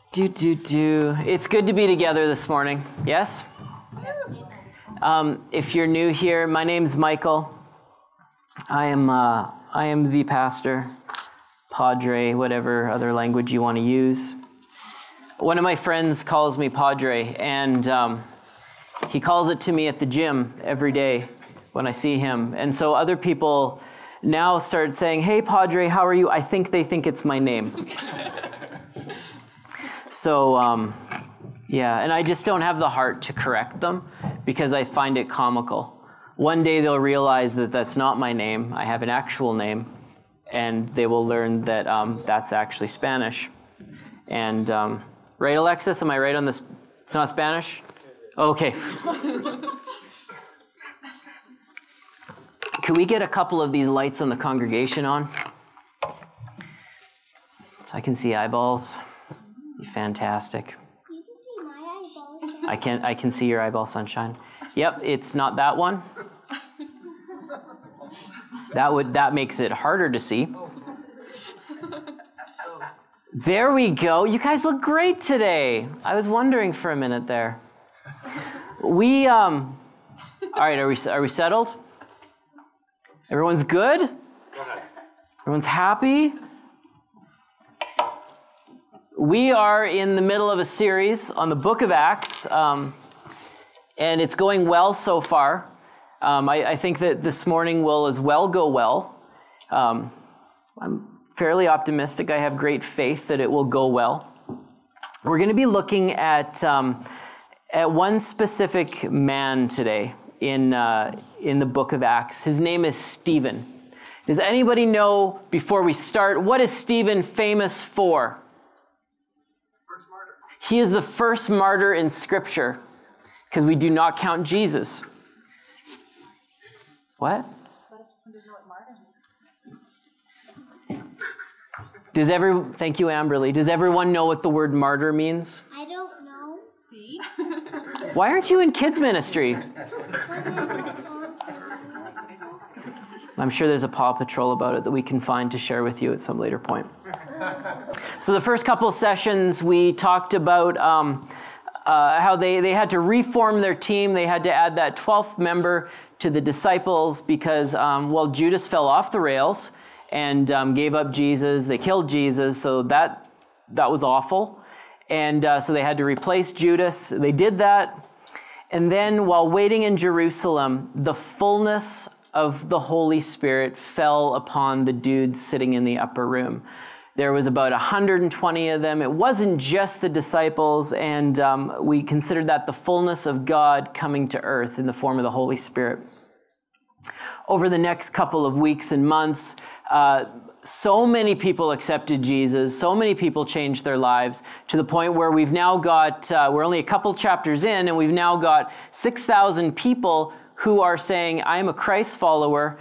It's good to be together this morning. Yes? If you're new here, my name's Michael. I am the pastor, padre, whatever other language you want to use. One of my friends calls me padre, and he calls it to me at the gym every day when I see him. And so other people now start saying, "Hey, padre, how are you?" I think they think it's my name. So, and I just don't have the heart to correct them because I find it comical. One day they'll realize that that's not my name. I have an actual name, and they will learn that that's actually Spanish. And, right, Alexis? Am I right on this? It's not Spanish? Okay. Could we get a couple of these lights on the congregation on? So I can see eyeballs. Fantastic. You can see my eyeballs. I can see your eyeball, sunshine. Yep, it's not that one. That makes it harder to see. There we go. You guys look great today. I was wondering for a minute there. All right, are we settled? Everyone's good? Everyone's happy? We are in the middle of a series on the book of Acts, and it's going well so far. I think that this morning will as well go well. I'm fairly optimistic. I have great faith that it will go well. We're going to be looking at one specific man today in the book of Acts. His name is Stephen. Does anybody know, before we start, what is Stephen famous for? He is the first martyr in Scripture, because we do not count Jesus. What? Thank you, Amberly. Does everyone know what the word martyr means? I don't know. See? Why aren't you in kids ministry? I'm sure there's a Paw Patrol about it that we can find to share with you at some later point. So the first couple of sessions, we talked about how they had to reform their team. They had to add that 12th member to the disciples because, Judas fell off the rails and gave up Jesus. They killed Jesus, so that was awful. And so they had to replace Judas. They did that. And then while waiting in Jerusalem, the fullness of the Holy Spirit fell upon the dudes sitting in the upper room. There was about 120 of them. It wasn't just the disciples, and we considered that the fullness of God coming to earth in the form of the Holy Spirit. Over the next couple of weeks and months, so many people accepted Jesus, so many people changed their lives, to the point where we've now got, we're only a couple chapters in, and we've now got 6,000 people who are saying, "I am a Christ follower."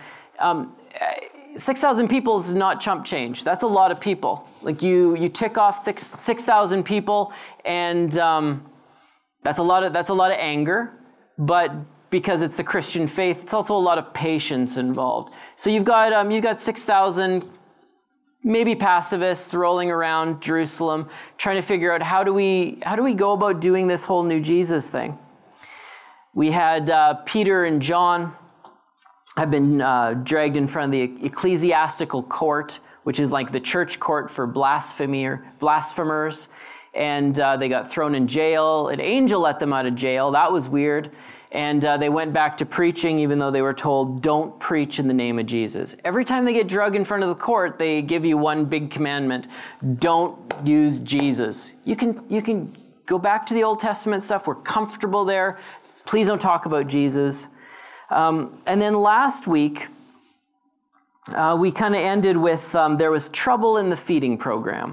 6,000 people is not chump change. That's a lot of people. Like you tick off 6,000 people, and that's a lot of anger. But because it's the Christian faith, it's also a lot of patience involved. So you've got 6,000 maybe pacifists rolling around Jerusalem, trying to figure out how do we go about doing this whole new Jesus thing. We had Peter and John have been dragged in front of the ecclesiastical court, which is like the church court for blasphemers, and they got thrown in jail. An angel let them out of jail. That was weird. And they went back to preaching, even though they were told, "Don't preach in the name of Jesus." Every time they get drugged in front of the court, they give you one big commandment: don't use Jesus. You can go back to the Old Testament stuff. We're comfortable there. Please don't talk about Jesus. And then last week, we kind of ended with there was trouble in the feeding program.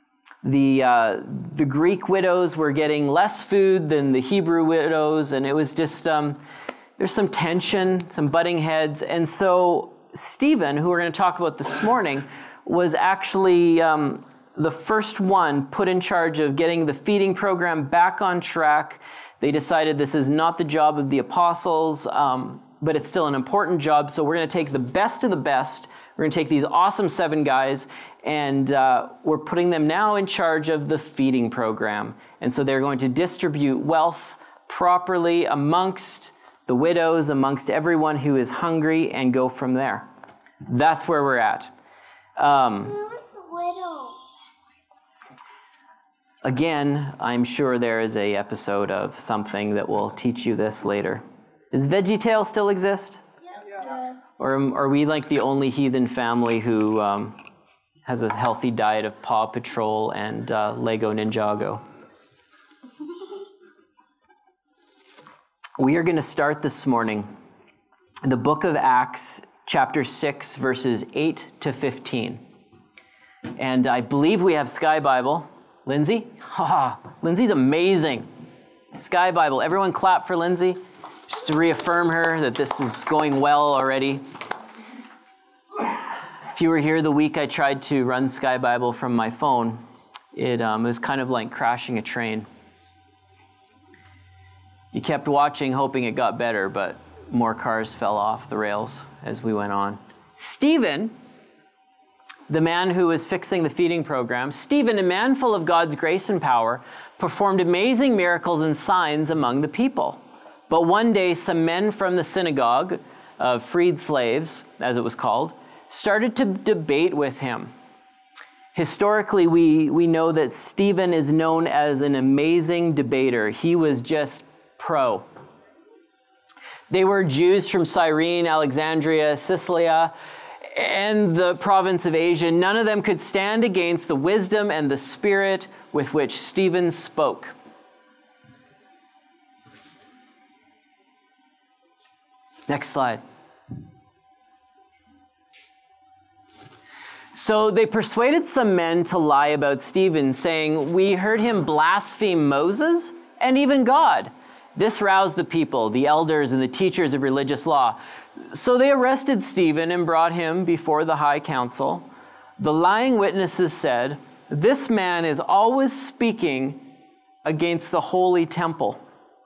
The Greek widows were getting less food than the Hebrew widows, and it was just, there's some tension, some butting heads. And so Stephen, who we're going to talk about this morning, was actually the first one put in charge of getting the feeding program back on track. They decided this is not the job of the apostles, but it's still an important job. So we're going to take the best of the best. We're going to take these awesome 7 guys, and we're putting them now in charge of the feeding program. And so they're going to distribute wealth properly amongst the widows, amongst everyone who is hungry, and go from there. That's where we're at. Who's widow? Again, I'm sure there is a episode of something that will teach you this later. Does VeggieTales still exist? Yes. Or are we like the only heathen family who has a healthy diet of Paw Patrol and Lego Ninjago? We are going to start this morning the book of Acts, chapter 6, verses 8 to 15. And I believe we have Sky Bible. Lindsay? Lindsay's amazing. Sky Bible. Everyone clap for Lindsay, just to reaffirm her that this is going well already. If you were here the week I tried to run Sky Bible from my phone, it was kind of like crashing a train. You kept watching, hoping it got better, but more cars fell off the rails as we went on. Stephen, the man who was fixing the feeding program, Stephen, a man full of God's grace and power, performed amazing miracles and signs among the people. But one day, some men from the synagogue of freed slaves, as it was called, started to debate with him. Historically, we know that Stephen is known as an amazing debater. He was just pro. They were Jews from Cyrene, Alexandria, Cilicia, and the province of Asia. None of them could stand against the wisdom and the spirit with which Stephen spoke. Next slide. So they persuaded some men to lie about Stephen, saying, "We heard him blaspheme Moses and even God." This roused the people, the elders and the teachers of religious law. So they arrested Stephen and brought him before the high council. The lying witnesses said, "This man is always speaking against the holy temple."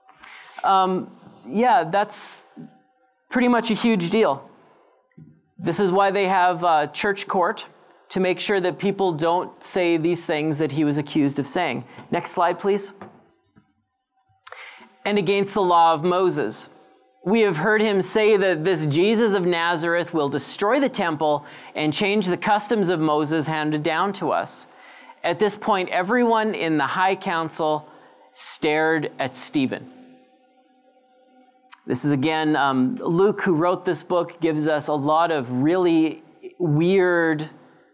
That's pretty much a huge deal. This is why they have church court, to make sure that people don't say these things that he was accused of saying. Next slide, please. And against the law of Moses. We have heard him say that this Jesus of Nazareth will destroy the temple and change the customs of Moses handed down to us. At this point, everyone in the high council stared at Stephen. This is again, Luke, who wrote this book, gives us a lot of really weird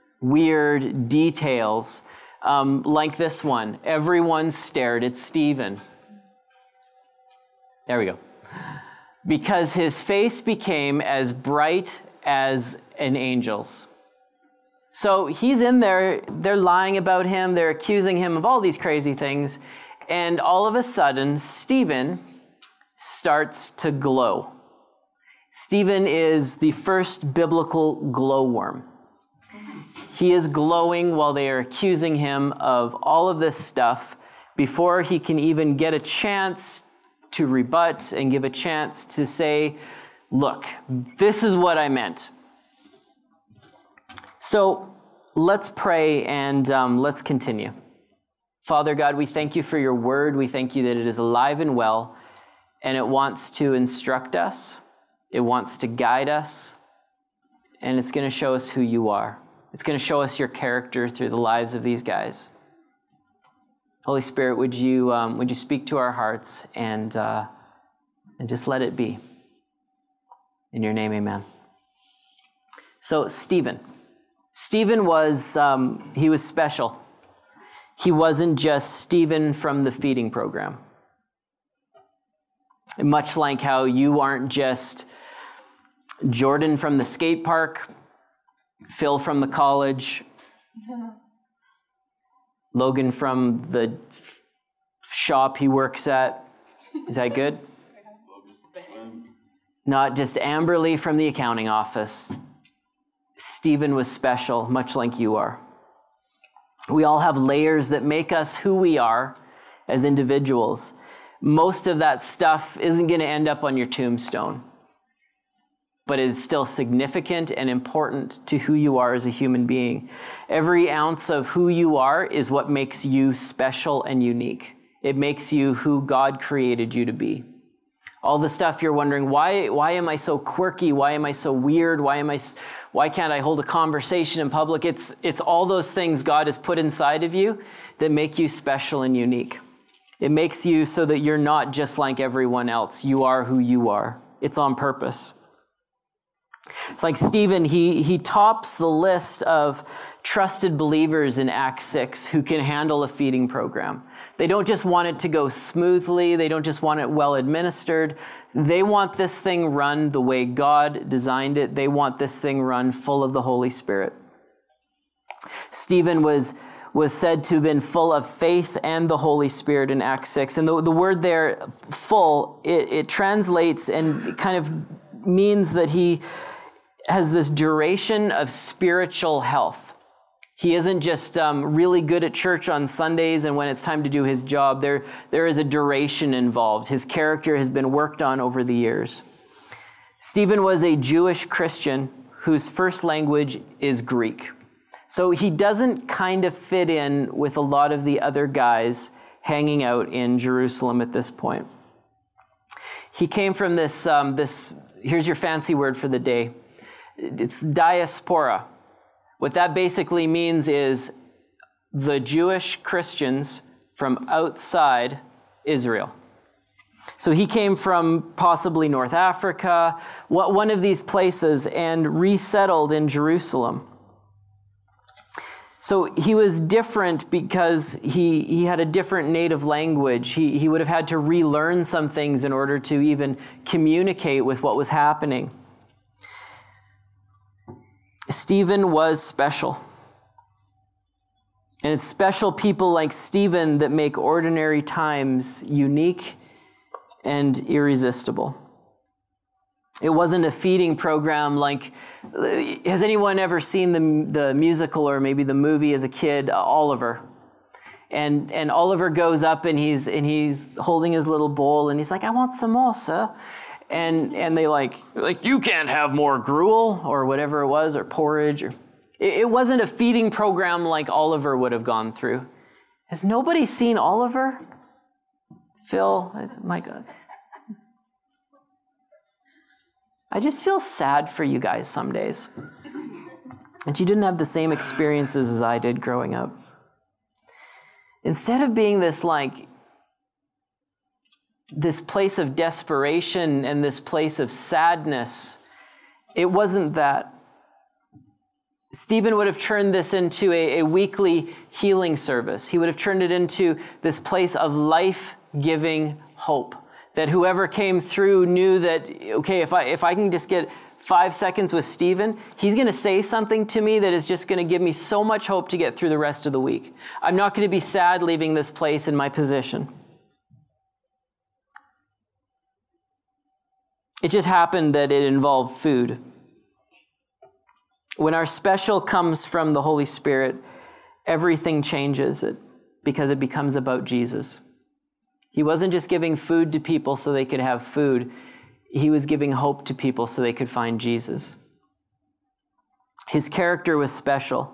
details, like this one. Everyone stared at Stephen. There we go. Because his face became as bright as an angel's. So he's in there, they're lying about him, they're accusing him of all these crazy things, and all of a sudden, Stephen starts to glow. Stephen is the first biblical glowworm. He is glowing while they are accusing him of all of this stuff before he can even get a chance to rebut and give a chance to say, "Look, this is what I meant." So let's pray and let's continue. Father God, we thank you for your word. We thank you that it is alive and well, and it wants to instruct us. It wants to guide us, and it's going to show us who you are. It's going to show us your character through the lives of these guys. Holy Spirit, would you speak to our hearts and just let it be. In your name, amen. So Stephen was, he was special. He wasn't just Stephen from the feeding program. Much like how you aren't just Jordan from the skate park, Phil from the college, Logan from the shop he works at. Is that good? Not just Amberly from the accounting office. Stephen was special, much like you are. We all have layers that make us who we are as individuals. Most of that stuff isn't going to end up on your tombstone. but it's still significant and important to who you are as a human being. Every ounce of who you are is what makes you special and unique. It makes you who God created you to be. All the stuff you're wondering, why am I so quirky? Why am I so weird? Why can't I hold a conversation in public? It's all those things God has put inside of you that make you special and unique. It makes you so that you're not just like everyone else. You are who you are. It's on purpose. It's like Stephen, he tops the list of trusted believers in Acts 6 who can handle a feeding program. They don't just want it to go smoothly. They don't just want it well administered. They want this thing run the way God designed it. They want this thing run full of the Holy Spirit. Stephen was said to have been full of faith and the Holy Spirit in Acts 6. And the word there, full, it translates and kind of means that he has this duration of spiritual health. He isn't just really good at church on Sundays and when it's time to do his job. There is a duration involved. His character has been worked on over the years. Stephen was a Jewish Christian whose first language is Greek. So he doesn't kind of fit in with a lot of the other guys hanging out in Jerusalem at this point. He came from this, here's your fancy word for the day. It's diaspora. What that basically means is the Jewish Christians from outside Israel. So he came from possibly North Africa, one of these places, and resettled in Jerusalem. So he was different because he had a different native language. He would have had to relearn some things in order to even communicate with what was happening. Stephen was special. And it's special people like Stephen that make ordinary times unique and irresistible. It wasn't a feeding program like, has anyone ever seen the musical or maybe the movie as a kid, Oliver? And Oliver goes up and he's holding his little bowl and he's like, I want some more, sir. And they like, you can't have more gruel or whatever it was, or porridge. It wasn't a feeding program like Oliver would have gone through. Has nobody seen Oliver? Phil, my God. I just feel sad for you guys some days. And you didn't have the same experiences as I did growing up. Instead of being this place of desperation and this place of sadness, it wasn't that. Stephen would have turned this into a weekly healing service. He would have turned it into this place of life-giving hope. That whoever came through knew that, okay, if I can just get 5 seconds with Stephen, he's going to say something to me that is just going to give me so much hope to get through the rest of the week. I'm not going to be sad leaving this place in my position. It just happened that it involved food. When our special comes from the Holy Spirit, everything changes because it becomes about Jesus. He wasn't just giving food to people so they could have food. He was giving hope to people so they could find Jesus. His character was special.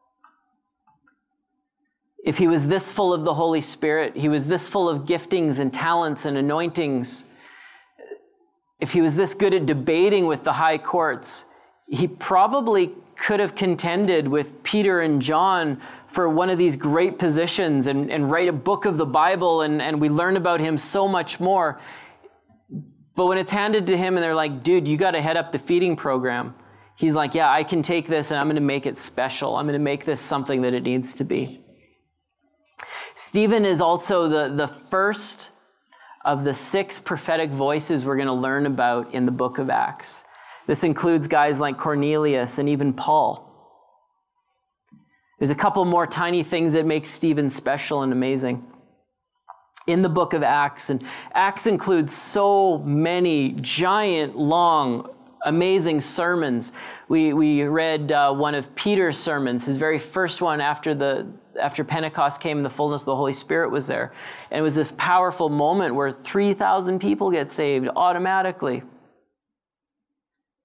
If he was this full of the Holy Spirit, he was this full of giftings and talents and anointings, if he was this good at debating with the high courts, he probably could have contended with Peter and John for one of these great positions and write a book of the Bible, and we learn about him so much more. But when it's handed to him and they're like, dude, you got to head up the feeding program. He's like, yeah, I can take this and I'm going to make it special. I'm going to make this something that it needs to be. Stephen is also the first of the 6 prophetic voices we're going to learn about in the book of Acts. This includes guys like Cornelius and even Paul. There's a couple more tiny things that make Stephen special and amazing. In the book of Acts, and Acts includes so many giant, long, amazing sermons. We read one of Peter's sermons, his very first one after Pentecost came and the fullness of the Holy Spirit was there. And it was this powerful moment where 3,000 people get saved automatically.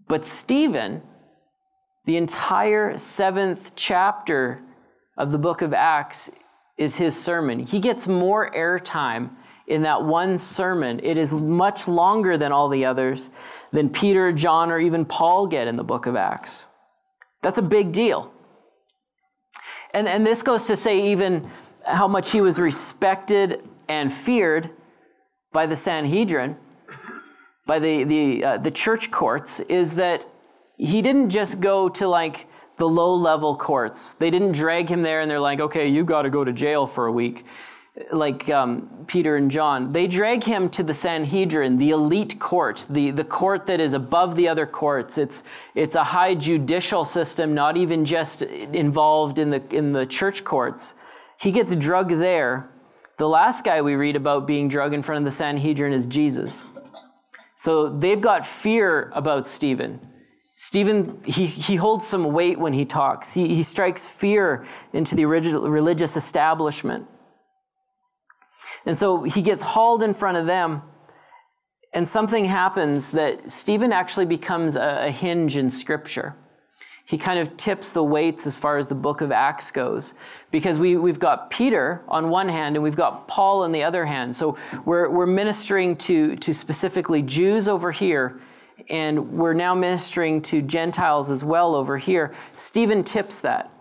But Stephen, the entire 7th chapter of the book of Acts is his sermon. He gets more airtime in that one sermon. It is much longer than all the others, than Peter, John, or even Paul get in the book of Acts. That's a big deal. And this goes to say even how much he was respected and feared by the Sanhedrin, by the church courts, is that he didn't just go to like the low-level courts. They didn't drag him there and they're like, okay, you got to go to jail for a week, like Peter and John. They drag him to the Sanhedrin, the elite court, the court that is above the other courts. It's a high judicial system, not even just involved in the church courts. He gets drugged there. The last guy we read about being drugged in front of the Sanhedrin is Jesus. So they've got fear about Stephen. Stephen, he holds some weight when he talks. He strikes fear into the religious establishment. And so he gets hauled in front of them, and something happens that Stephen actually becomes a hinge in Scripture. He kind of tips the weights as far as the book of Acts goes, because we've got Peter on one hand and we've got Paul on the other hand. So we're ministering to specifically Jews over here, and we're now ministering to Gentiles as well over here. Stephen tips that.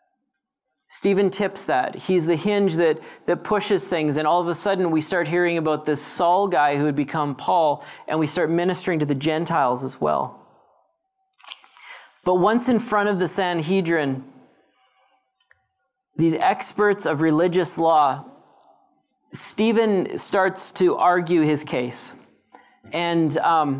He's the hinge that pushes things, and all of a sudden we start hearing about this Saul guy who had become Paul, and we start ministering to the Gentiles as well. But once in front of the Sanhedrin, these experts of religious law, Stephen starts to argue his case. And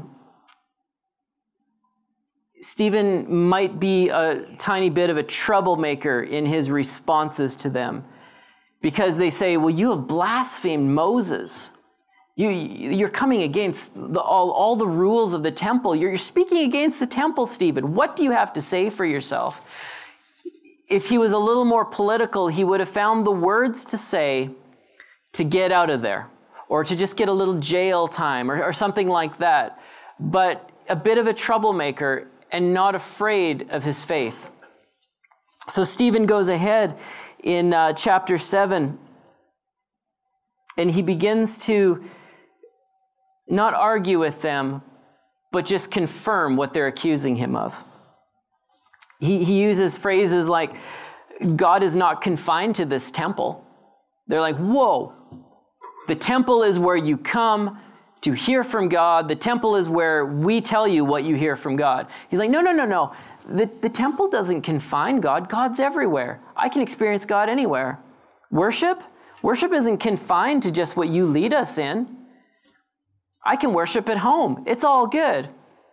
Stephen might be a tiny bit of a troublemaker in his responses to them, because they say, well, you have blasphemed Moses. You're coming against all the rules of the temple. You're speaking against the temple, Stephen. What do you have to say for yourself? If he was a little more political, he would have found the words to say to get out of there, or to just get a little jail time, or something like that. But a bit of a troublemaker, and not afraid of his faith. So Stephen goes ahead in chapter 7, and he begins to not argue with them, but just confirm what they're accusing him of. He uses phrases like, God is not confined to this temple. They're like, whoa, the temple is where you come to hear from God. The temple is where we tell you what you hear from God. He's like, no. The temple doesn't confine God. God's everywhere. I can experience God anywhere. Worship isn't confined to just what you lead us in. I can worship at home. It's all good.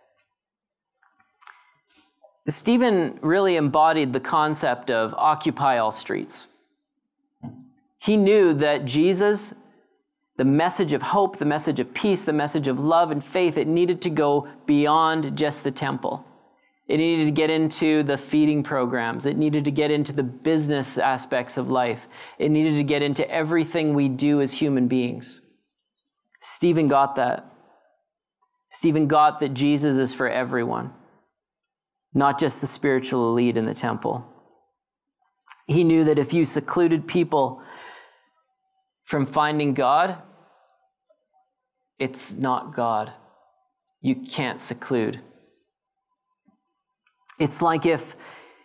Stephen really embodied the concept of occupy all streets. He knew that Jesus, the message of hope, the message of peace, the message of love and faith, it needed to go beyond just the temple. It needed to get into the feeding programs. It needed to get into the business aspects of life. It needed to get into everything we do as human beings. Stephen got that. Stephen got that Jesus is for everyone, not just the spiritual elite in the temple. He knew that if you secluded people from finding God, it's not God. You can't seclude. It's like if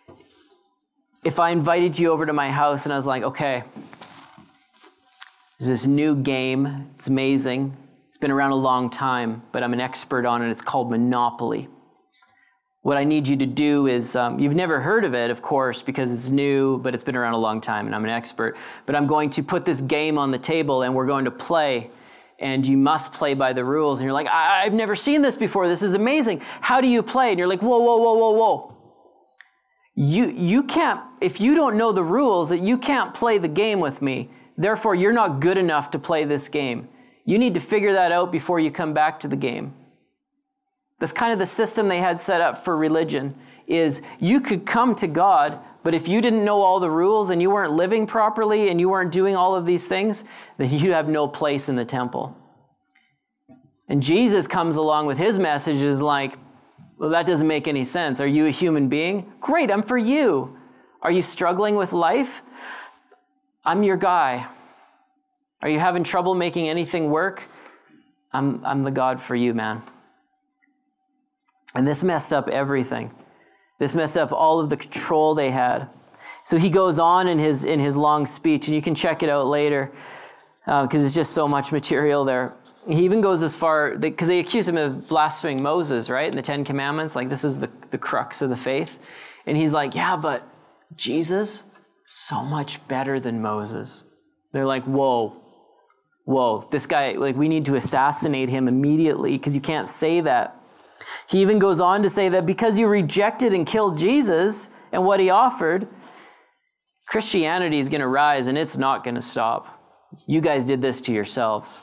I invited you over to my house and I was like, okay, there's this new game. It's amazing. It's been around a long time, but I'm an expert on it. It's called Monopoly. What I need you to do is, you've never heard of it, of course, because it's new, but it's been around a long time and I'm an expert. But I'm going to put this game on the table and we're going to play, and you must play by the rules. And you're like, I've never seen this before. This is amazing. How do you play? And you're like, whoa. You can't, if you don't know the rules, you can't play the game with me. Therefore, you're not good enough to play this game. You need to figure that out before you come back to the game. That's kind of the system they had set up for religion, is you could come to God, but if you didn't know all the rules and you weren't living properly and you weren't doing all of these things, then you have no place in the temple. And Jesus comes along with his message is like, Well, that doesn't make any sense. Are you a human being? Great, I'm for you. Are you struggling with life? I'm your guy. Are you having trouble making anything work? I'm the God for you, man. And this messed up everything. This messed up all of the control they had. So he goes on in his long speech, and you can check it out later because it's just so much material there. He even goes as far, because they accuse him of blaspheming Moses, right? In the Ten Commandments, like this is the crux of the faith. And he's like, yeah, but Jesus, so much better than Moses. They're like, whoa, this guy, like we need to assassinate him immediately because you can't say that. He even goes on to say that because you rejected and killed Jesus and what he offered, Christianity is going to rise and it's not going to stop. You guys did this to yourselves.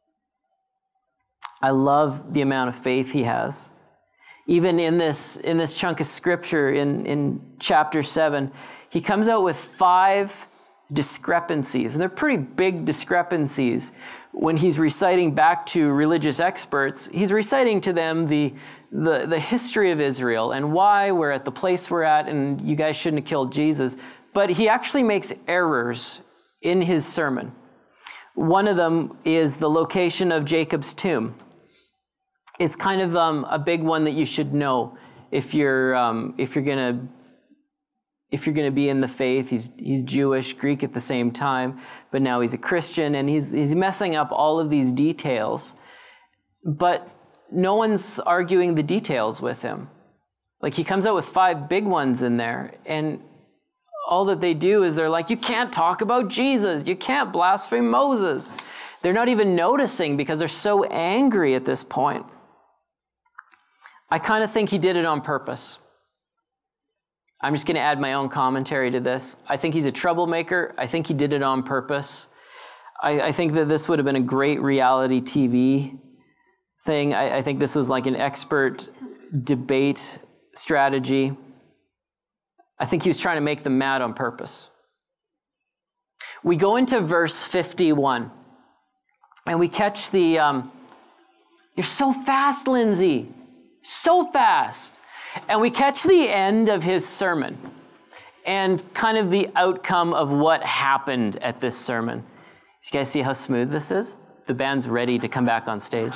I love the amount of faith he has. Even in this chunk of scripture in chapter 7, he comes out with 5 discrepancies, and they're pretty big discrepancies. When he's reciting back to religious experts, he's reciting to them the history of Israel and why we're at the place we're at, and you guys shouldn't have killed Jesus. But he actually makes errors in his sermon. One of them is the location of Jacob's tomb. It's kind of a big one that you should know if you're gonna be in the faith. He's Jewish, Greek at the same time, but now he's a Christian, and he's messing up all of these details. But no one's arguing the details with him. Like he comes out with 5 big ones in there, and all that they do is they're like, you can't talk about Jesus. You can't blaspheme Moses. They're not even noticing because they're so angry at this point. I kind of think he did it on purpose. I'm just going to add my own commentary to this. I think he's a troublemaker. I think he did it on purpose. I think that this would have been a great reality TV thing. I think this was like an expert debate strategy. I think he was trying to make them mad on purpose. We go into verse 51, and we catch the, you're so fast, Lindsay, so fast. And we catch the end of his sermon and kind of the outcome of what happened at this sermon. You guys see how smooth this is? The band's ready to come back on stage.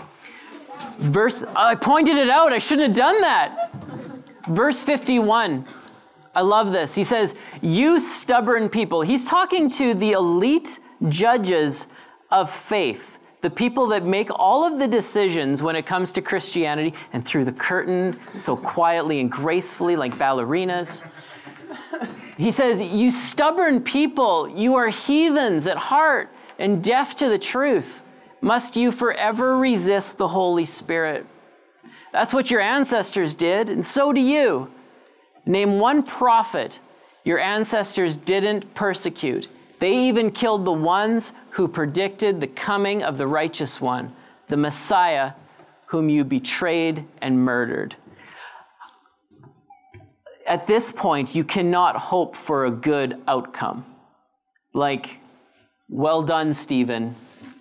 I pointed it out. I shouldn't have done that. Verse 51. I love this. He says, you stubborn people. He's talking to the elite judges of faith, the people that make all of the decisions when it comes to Christianity and through the curtain so quietly and gracefully like ballerinas. He says, you stubborn people, you are heathens at heart and deaf to the truth. Must you forever resist the Holy Spirit? That's what your ancestors did, and so do you. Name one prophet your ancestors didn't persecute. They even killed the ones who predicted the coming of the righteous one, the Messiah, whom you betrayed and murdered. At this point, you cannot hope for a good outcome. Like, well done, Stephen.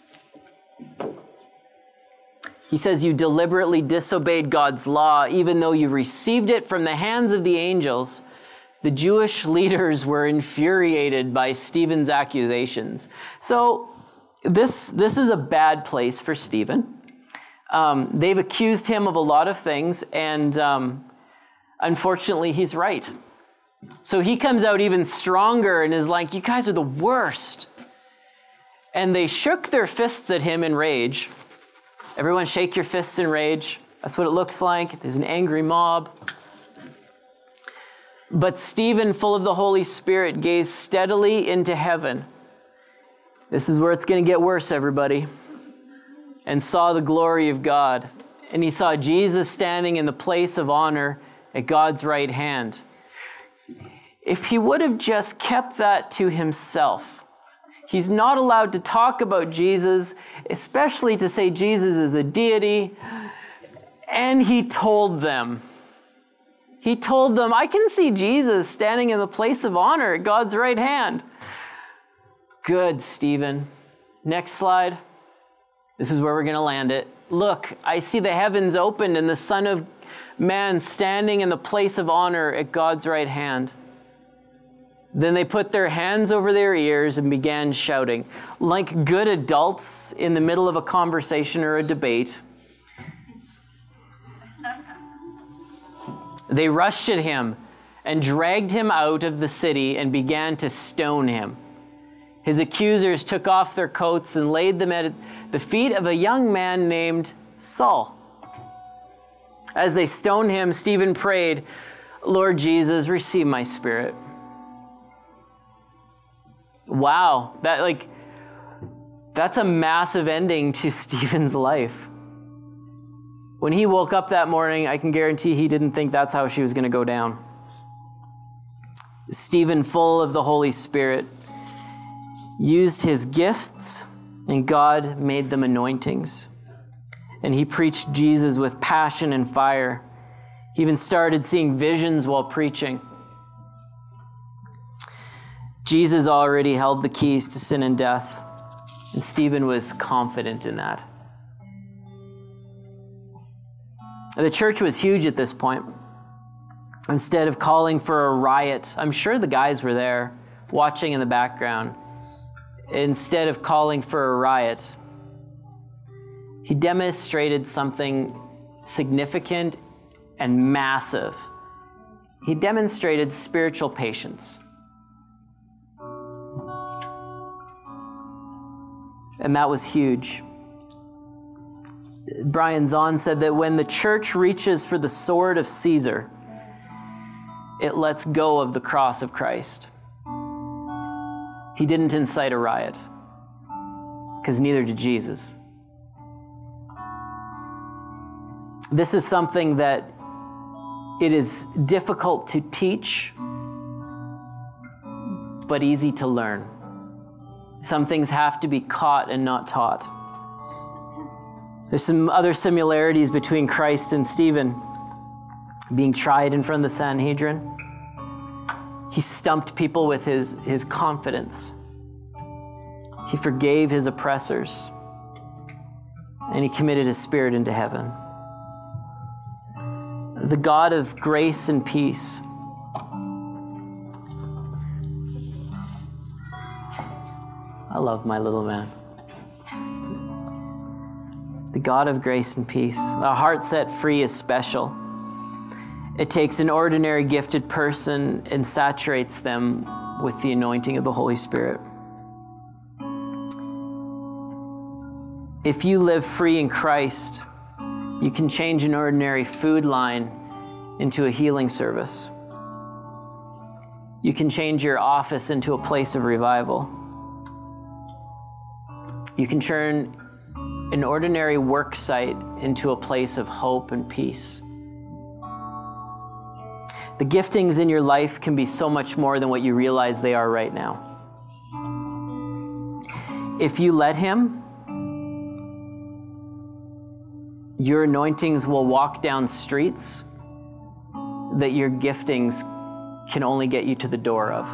He says you deliberately disobeyed God's law, even though you received it from the hands of the angels. The Jewish leaders were infuriated by Stephen's accusations. So this is a bad place for Stephen. They've accused him of a lot of things, and unfortunately, he's right. So he comes out even stronger and is like, you guys are the worst. And they shook their fists at him in rage. Everyone shake your fists in rage. That's what it looks like. There's an angry mob. But Stephen, full of the Holy Spirit, gazed steadily into heaven. This is where it's going to get worse, everybody. And saw the glory of God. And he saw Jesus standing in the place of honor at God's right hand. If he would have just kept that to himself, he's not allowed to talk about Jesus, especially to say Jesus is a deity. And he told them, I can see Jesus standing in the place of honor at God's right hand. Good, Stephen. Next slide. This is where we're going to land it. Look, I see the heavens opened and the Son of man standing in the place of honor at God's right hand. Then they put their hands over their ears and began shouting, like good adults in the middle of a conversation or a debate. They rushed at him and dragged him out of the city and began to stone him. His accusers took off their coats and laid them at the feet of a young man named Saul. As they stoned him, Stephen prayed, "Lord Jesus, receive my spirit." Wow, that's a massive ending to Stephen's life. When he woke up that morning, I can guarantee he didn't think that's how she was going to go down. Stephen, full of the Holy Spirit, used his gifts, and God made them anointings. And he preached Jesus with passion and fire. He even started seeing visions while preaching. Jesus already held the keys to sin and death, and Stephen was confident in that. The church was huge at this point. Instead of calling for a riot, I'm sure the guys were there watching in the background. Instead of calling for a riot, he demonstrated something significant and massive. He demonstrated spiritual patience. And that was huge. Brian Zahn said that when the church reaches for the sword of Caesar, it lets go of the cross of Christ. He didn't incite a riot, because neither did Jesus. This is something that it is difficult to teach, but easy to learn. Some things have to be caught and not taught. There's some other similarities between Christ and Stephen. Being tried in front of the Sanhedrin, he stumped people with his confidence. He forgave his oppressors, and he committed his spirit into heaven. The God of grace and peace. I love my little man. The God of grace and peace. A heart set free is special. It takes an ordinary gifted person and saturates them with the anointing of the Holy Spirit. If you live free in Christ, you can change an ordinary food line into a healing service. You can change your office into a place of revival. You can turn an ordinary work site into a place of hope and peace. The giftings in your life can be so much more than what you realize they are right now. If you let him, your anointings will walk down streets that your giftings can only get you to the door of.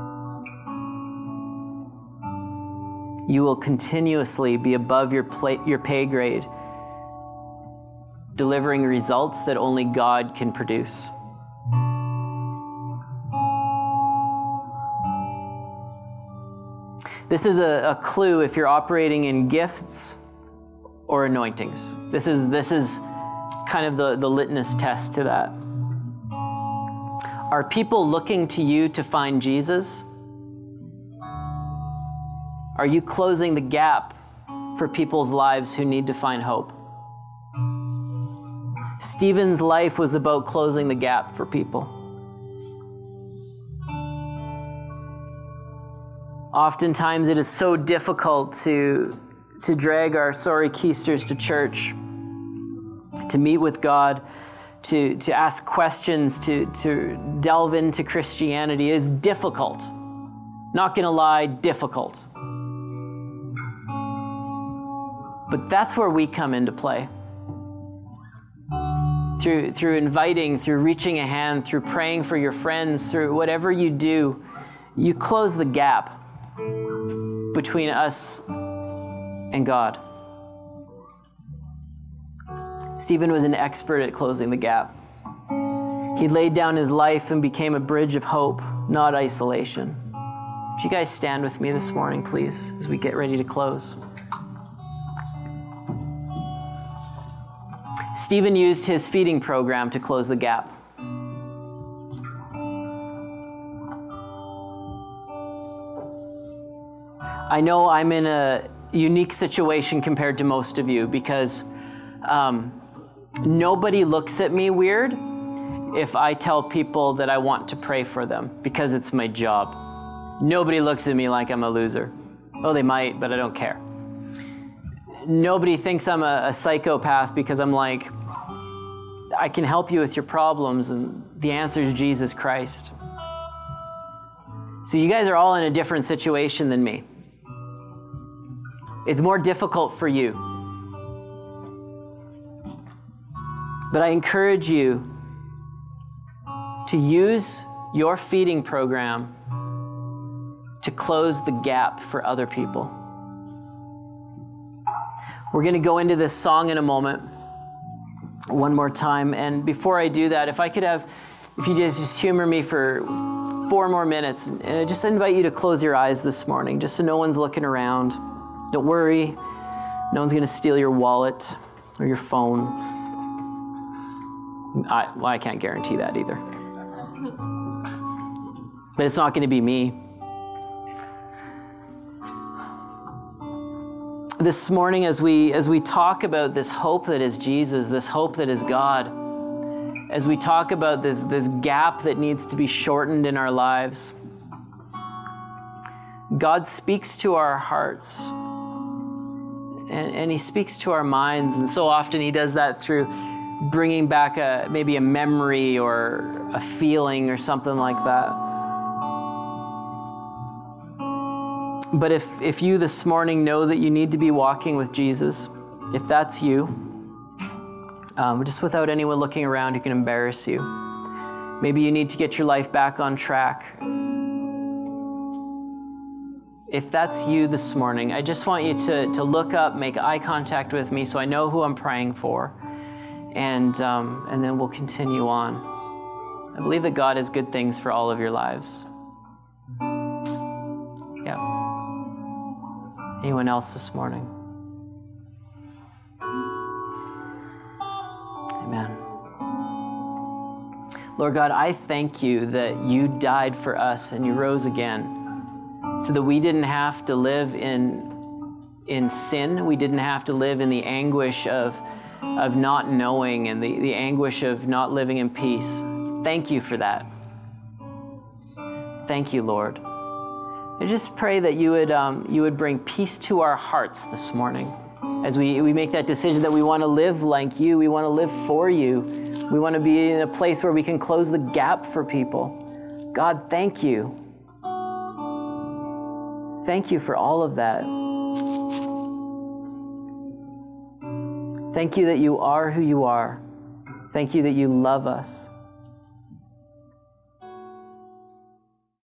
You will continuously be above your pay grade, delivering results that only God can produce. This is a clue if you're operating in gifts or anointings. This is kind of the litmus test to that. Are people looking to you to find Jesus? Are you closing the gap for people's lives who need to find hope? Stephen's life was about closing the gap for people. Oftentimes it is so difficult to drag our sorry keisters to church, to meet with God, to ask questions, to delve into Christianity. It is difficult. Not gonna lie, difficult. But that's where we come into play. Through inviting, through reaching a hand, through praying for your friends, through whatever you do, you close the gap between us and God. Stephen was an expert at closing the gap. He laid down his life and became a bridge of hope, not isolation. Would you guys stand with me this morning, please, as we get ready to close? Stephen used his feeding program to close the gap. I know I'm in a unique situation compared to most of you because nobody looks at me weird if I tell people that I want to pray for them because it's my job. Nobody looks at me like I'm a loser. Oh, they might, but I don't care. Nobody thinks I'm a psychopath because I'm like, I can help you with your problems, and the answer is Jesus Christ. So you guys are all in a different situation than me. It's more difficult for you. But I encourage you to use your feeding program to close the gap for other people. We're going to go into this song in a moment, one more time. And before I do that, if you just humor me for 4 more minutes, and I just invite you to close your eyes this morning, just so no one's looking around. Don't worry, no one's going to steal your wallet or your phone. I can't guarantee that either. But it's not going to be me. This morning, as we talk about this hope that is Jesus, this hope that is God, as we talk about this gap that needs to be shortened in our lives, God speaks to our hearts, and He speaks to our minds, and so often He does that through bringing back maybe a memory or a feeling or something like that. But if you this morning know that you need to be walking with Jesus, if that's you, just without anyone looking around who can embarrass you, maybe you need to get your life back on track. If that's you this morning, I just want you to look up, make eye contact with me so I know who I'm praying for, and then we'll continue on. I believe that God has good things for all of your lives. Yeah. Anyone else this morning? Amen. Lord God, I thank you that you died for us and you rose again so that we didn't have to live in sin. We didn't have to live in the anguish of not knowing and the anguish of not living in peace. Thank you for that. Thank you, Lord. I just pray that you would bring peace to our hearts this morning as we make that decision that we want to live like you, we want to live for you, we want to be in a place where we can close the gap for people. God, thank you. Thank you for all of that. Thank you that you are who you are. Thank you that you love us.